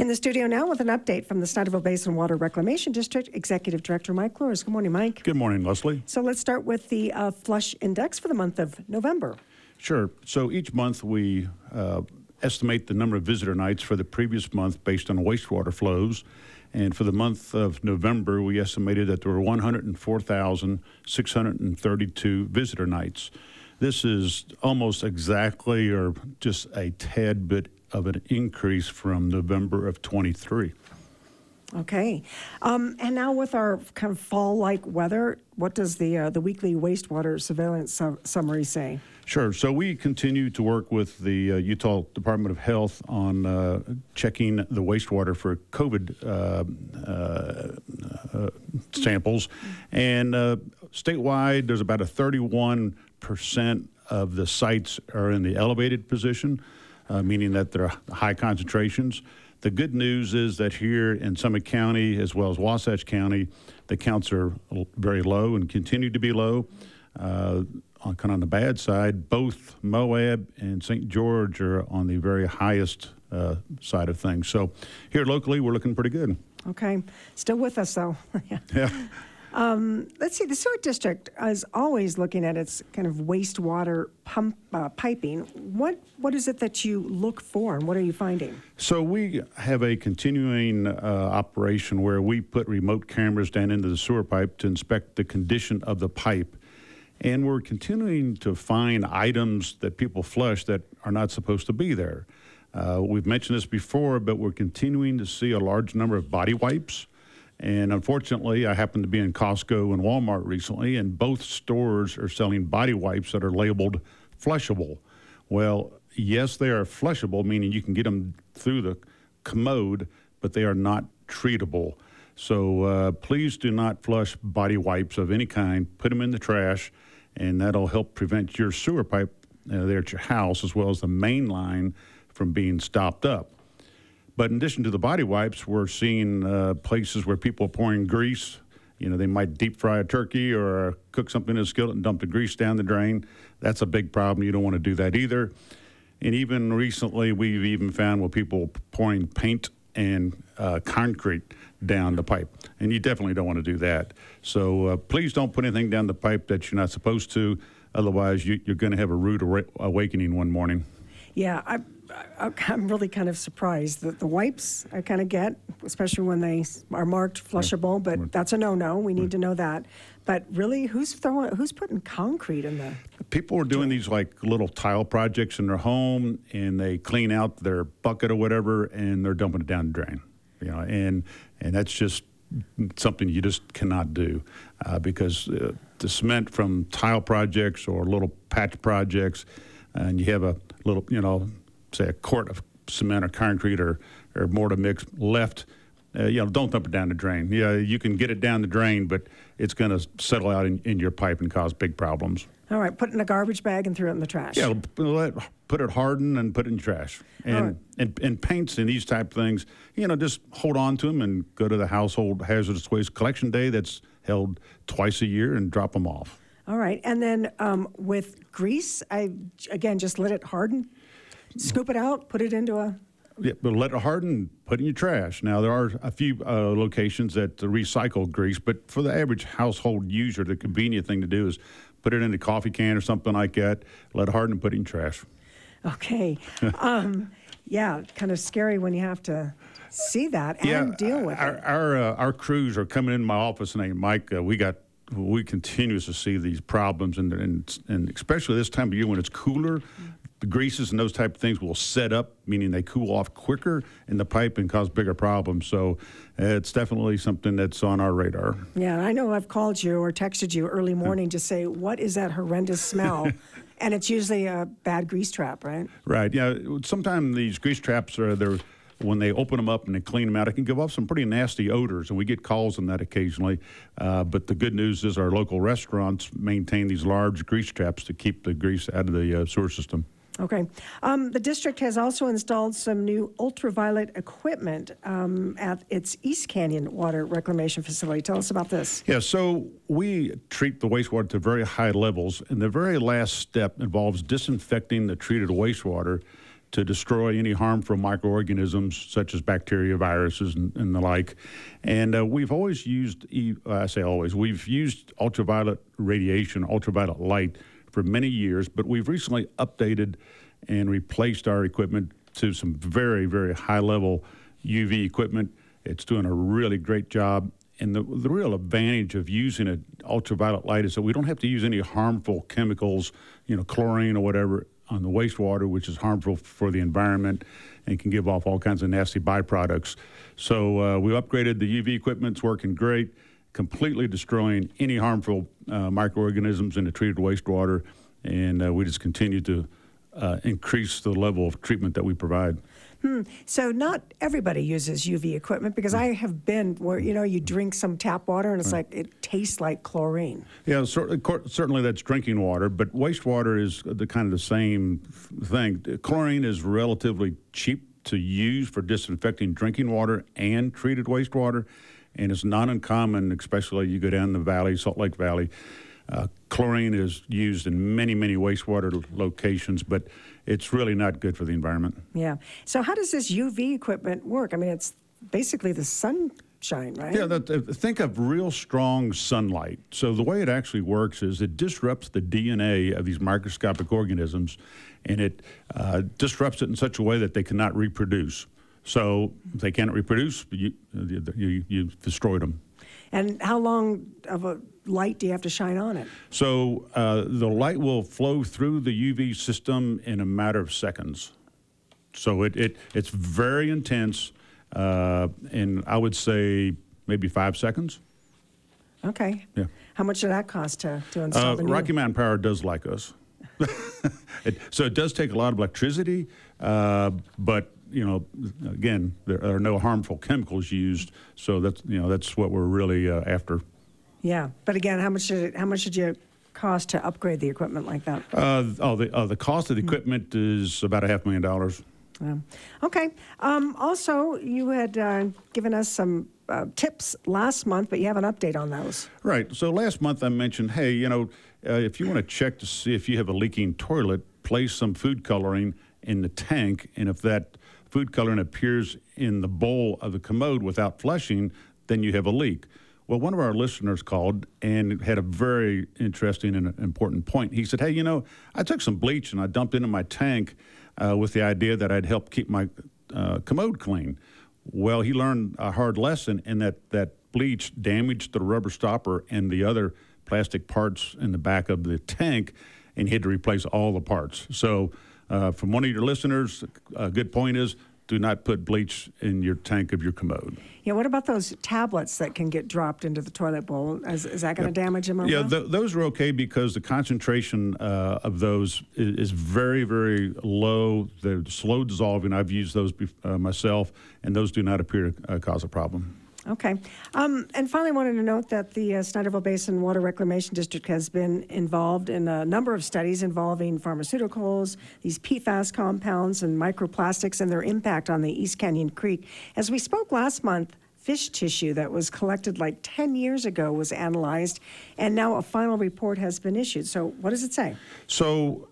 In the studio now with an update from the Snyderville Basin Water Reclamation District, Executive Director Mike Flores. Good morning, Mike. Good morning, Leslie. So let's start with the flush index for the month of November. Sure. So each month we estimate the number of visitor nights for the previous month based on wastewater flows. And for the month of November, we estimated that there were 104,632 visitor nights. This is almost exactly or just a tad bit of an increase from November of 23. Okay. And now with our kind of fall-like weather, what does the weekly wastewater surveillance summary say? Sure. So we continue to work with the Utah Department of Health on checking the wastewater for COVID samples. And statewide, there's about a 31% of the sites are in the elevated position, meaning that there are high concentrations. The good news is that here in Summit County, as well as Wasatch County, the counts are very low and continue to be low. Kind of on the bad side, both Moab and St. George are on the very highest side of things. So here locally, we're looking pretty good. Okay. Still with us, though. Yeah. Let's see. The sewer district is always looking at its kind of wastewater piping. What is it that you look for, and what are you finding? So we have a continuing operation where we put remote cameras down into the sewer pipe to inspect the condition of the pipe. And we're continuing to find items that people flush that are not supposed to be there. We've mentioned this before, but we're continuing to see a large number of body wipes. And unfortunately, I happened to be in Costco and Walmart recently, and both stores are selling body wipes that are labeled flushable. Well, yes, they are flushable, meaning you can get them through the commode, but they are not treatable. So please do not flush body wipes of any kind. Put them in the trash, and that'll help prevent your sewer pipe there at your house, as well as the main line, from being stopped up. But in addition to the body wipes, we're seeing places where people are pouring grease. You know, they might deep fry a turkey or cook something in a skillet and dump the grease down the drain. That's a big problem. You don't want to do that either. And even recently, we've even found where people pouring paint and concrete down the pipe. And you definitely don't want to do that. So please don't put anything down the pipe that you're not supposed to. Otherwise, you're going to have a rude awakening one morning. Yeah, I'm really kind of surprised that the wipes I kind of get, especially when they are marked flushable, but that's a no-no. We need to know that. But really, who's putting concrete in the... People are doing these like little tile projects in their home, and they clean out their bucket or whatever, and they're dumping it down the drain. You know, and that's just something you just cannot do because the cement from tile projects or little patch projects, and you have a little, you know, say a quart of cement or concrete or mortar mix left, don't dump it down the drain. Yeah, you can get it down the drain, but it's going to settle out in your pipe and cause big problems. All right, put it in a garbage bag and throw it in the trash. Yeah, put it harden and put it in the trash. And paints and these type of things, just hold on to them and go to the household hazardous waste collection day that's held twice a year and drop them off. All right, and then with grease, just let it harden. Scoop it out, put it into a... Yeah, but let it harden, put it in your trash. Now, there are a few locations that recycle grease, but for the average household user, the convenient thing to do is put it in a coffee can or something like that, let it harden, and put it in trash. Okay. Yeah, kind of scary when you have to see that and deal with it. Our crews are coming in my office and saying, Mike, we continuously see these problems, and especially this time of year when it's cooler, the greases and those type of things will set up, meaning they cool off quicker in the pipe and cause bigger problems. So it's definitely something that's on our radar. Yeah, I know I've called you or texted you early morning to say, what is that horrendous smell? And it's usually a bad grease trap, right? Right. Yeah. Sometimes these grease traps when they open them up and they clean them out, it can give off some pretty nasty odors, and we get calls on that occasionally. But the good news is our local restaurants maintain these large grease traps to keep the grease out of the sewer system. Okay. The district has also installed some new ultraviolet equipment at its East Canyon Water Reclamation Facility. Tell us about this. Yeah, so we treat the wastewater to very high levels, and the very last step involves disinfecting the treated wastewater to destroy any harmful microorganisms such as bacteria, viruses, and the like. And we've always used, I say always, we've used ultraviolet radiation, ultraviolet light for many years, but we've recently updated and replaced our equipment to some very, very high-level UV equipment. It's doing a really great job. And the real advantage of using an ultraviolet light is that we don't have to use any harmful chemicals, chlorine or whatever, on the wastewater, which is harmful for the environment and can give off all kinds of nasty byproducts. So we upgraded the UV equipment. It's working great, completely destroying any harmful microorganisms in the treated wastewater. And we just continue to increase the level of treatment that we provide. So not everybody uses UV equipment, because I have been where, you drink some tap water and it's like, it tastes like chlorine. Yeah, certainly that's drinking water, but wastewater is the same thing. Chlorine is relatively cheap to use for disinfecting drinking water and treated wastewater, and it's not uncommon, especially you go down the valley, Salt Lake Valley. Chlorine is used in many, many wastewater locations, but it's really not good for the environment. Yeah. So how does this UV equipment work? I mean, it's basically the sunshine, right? Yeah, think of real strong sunlight. So the way it actually works is it disrupts the DNA of these microscopic organisms, and it disrupts it in such a way that they cannot reproduce. So if they cannot reproduce, you've destroyed them. And how long of a light do you have to shine on it? So the light will flow through the UV system in a matter of seconds. So it's very intense, and I would say maybe 5 seconds. Okay. Yeah. How much did that cost to install the new? Rocky Mountain Power does like us. So it does take a lot of electricity, but again, there are no harmful chemicals used, so that's what we're really after. Yeah, but again, how much did you cost to upgrade the equipment like that? The cost of the equipment is about $500,000. Okay. Also, you had given us some tips last month, but you have an update on those. Right. So last month I mentioned, hey, if you want to check to see if you have a leaking toilet, place some food coloring in the tank, and if that food coloring appears in the bowl of the commode without flushing, then you have a leak. Well, one of our listeners called and had a very interesting and important point. He said, hey, I took some bleach and I dumped it into my tank with the idea that I'd help keep my commode clean. Well, he learned a hard lesson in that bleach damaged the rubber stopper and the other plastic parts in the back of the tank, and he had to replace all the parts. So from one of your listeners, a good point is, do not put bleach in your tank of your commode. Yeah, what about those tablets that can get dropped into the toilet bowl? Is that going to damage them? Yeah, those are okay because the concentration of those is very, very low. They're slow dissolving. I've used those myself, and those do not appear to cause a problem. Okay. And finally, I wanted to note that the Snyderville Basin Water Reclamation District has been involved in a number of studies involving pharmaceuticals, these PFAS compounds, and microplastics and their impact on the East Canyon Creek. As we spoke last month, fish tissue that was collected like 10 years ago was analyzed, and now a final report has been issued. So what does it say? So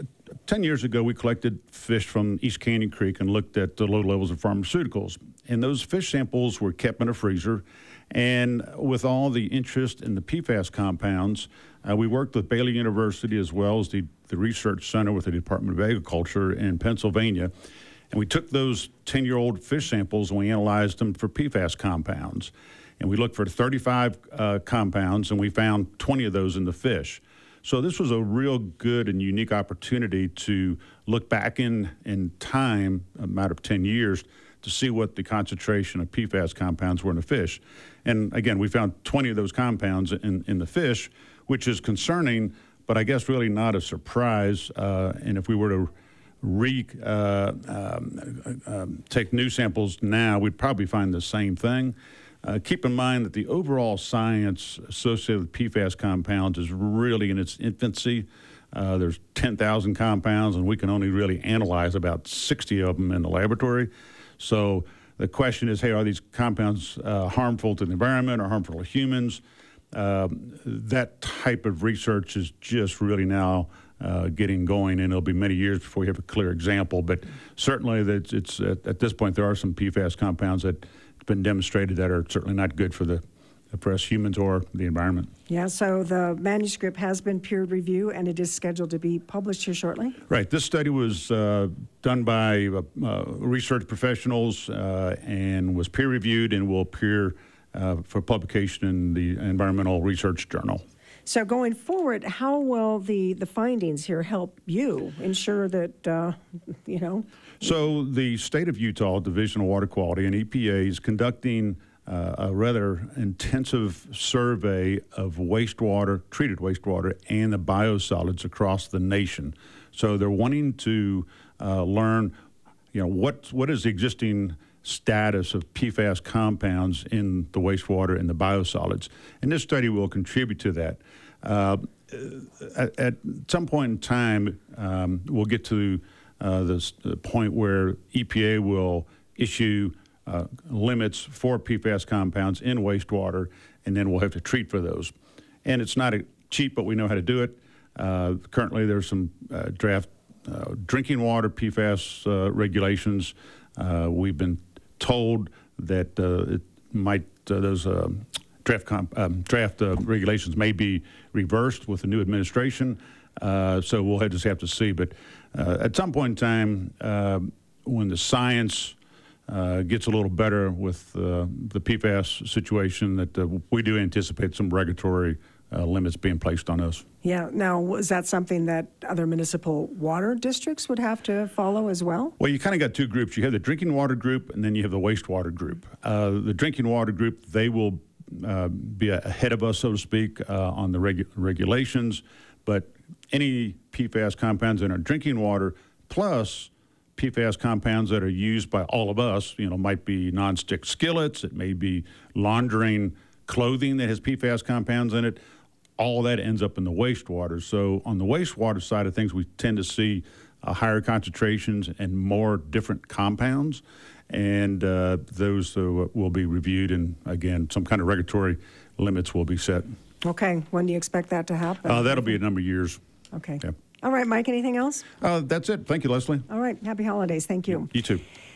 10 years ago, we collected fish from East Canyon Creek and looked at the low levels of pharmaceuticals. And those fish samples were kept in a freezer. And with all the interest in the PFAS compounds, we worked with Baylor University as well as the Research Center with the Department of Agriculture in Pennsylvania. And we took those 10-year-old fish samples and we analyzed them for PFAS compounds. And we looked for 35 compounds, and we found 20 of those in the fish. So this was a real good and unique opportunity to look back in time, a matter of 10 years, to see what the concentration of PFAS compounds were in the fish. And again, we found 20 of those compounds in the fish, which is concerning, but I guess really not a surprise. And if we were to take new samples now, we'd probably find the same thing. Keep in mind that the overall science associated with PFAS compounds is really in its infancy. There's 10,000 compounds, and we can only really analyze about 60 of them in the laboratory. So the question is, hey, are these compounds harmful to the environment or harmful to humans? that type of research is just really now getting going, and it'll be many years before you have a clear example. But certainly, that it's at this point there are some PFAS compounds that have been demonstrated that are certainly not good for us humans or the environment. Yeah, so the manuscript has been peer reviewed, and it is scheduled to be published here shortly? Right. This study was done by research professionals and was peer reviewed and will appear for publication in the Environmental Research Journal. So going forward, how will the findings here help you ensure that, So the state of Utah Division of Water Quality and EPA is conducting a rather intensive survey of wastewater, treated wastewater, and the biosolids across the nation. So they're wanting to learn, what is the existing status of PFAS compounds in the wastewater and the biosolids. And this study will contribute to that. At some point in time, we'll get to the point where EPA will issue limits for PFAS compounds in wastewater, and then we'll have to treat for those. And it's not cheap, but we know how to do it. Currently, there's some draft drinking water PFAS regulations. We've been told that those draft regulations may be reversed with the new administration. So we'll just have to see. But at some point in time, when the science gets a little better with the PFAS situation, that we do anticipate some regulatory limits being placed on us. Yeah. Now, is that something that other municipal water districts would have to follow as well? Well, you kind of got two groups. You have the drinking water group, and then you have the wastewater group. The drinking water group, they will be ahead of us, so to speak, on the regulations. But any PFAS compounds in our drinking water, plus PFAS compounds that are used by all of us, might be nonstick skillets, it may be laundering clothing that has PFAS compounds in it. All that ends up in the wastewater. So on the wastewater side of things, we tend to see higher concentrations and more different compounds. And those will be reviewed, and again, some kind of regulatory limits will be set. Okay. When do you expect that to happen? That'll be a number of years. Okay. Yeah. All right, Mike, anything else? That's it. Thank you, Leslie. All right. Happy holidays. Thank you. You too.